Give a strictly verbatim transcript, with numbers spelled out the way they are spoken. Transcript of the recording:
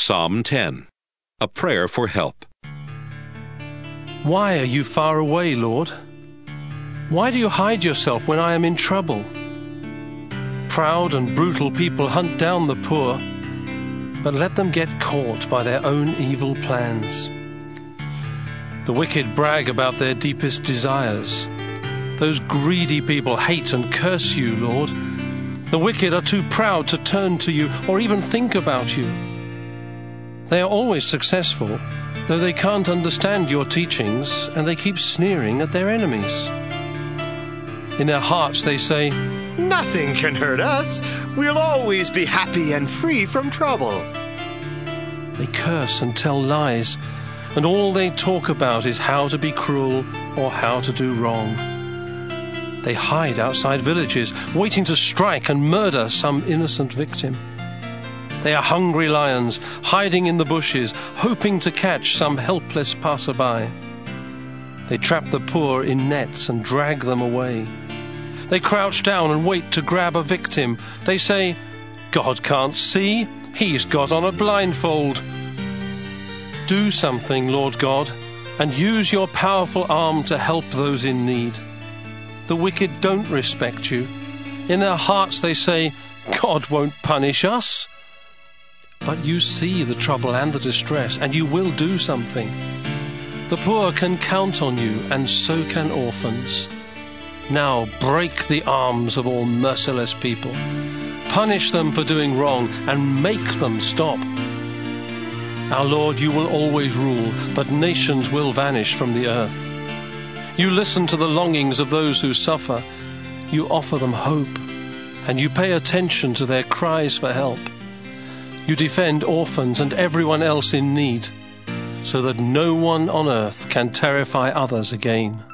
Psalm ten. A prayer for help. Why are you far away, Lord? Why do you hide yourself when I am in trouble? Proud and brutal people hunt down the poor, but let them get caught by their own evil plans. The wicked brag about their deepest desires. Those greedy people hate and curse you, Lord. The wicked are too proud to turn to you or even think about you. They are always successful, though they can't understand your teachings, and they keep sneering at their enemies. In their hearts they say, "Nothing can hurt us. We'll always be happy and free from trouble." They curse and tell lies, and all they talk about is how to be cruel or how to do wrong. They hide outside villages, waiting to strike and murder some innocent victim. They are hungry lions, hiding in the bushes, hoping to catch some helpless passerby. They trap the poor in nets and drag them away. They crouch down and wait to grab a victim. They say, "God can't see, he's got on a blindfold." Do something, Lord God, and use your powerful arm to help those in need. The wicked don't respect you. In their hearts they say, "God won't punish us." But you see the trouble and the distress, and you will do something. The poor can count on you, and so can orphans. Now break the arms of all merciless people. Punish them for doing wrong, and make them stop. Our Lord, you will always rule, but nations will vanish from the earth. You listen to the longings of those who suffer. You offer them hope, and you pay attention to their cries for help. You defend orphans and everyone else in need, so that no one on earth can terrify others again.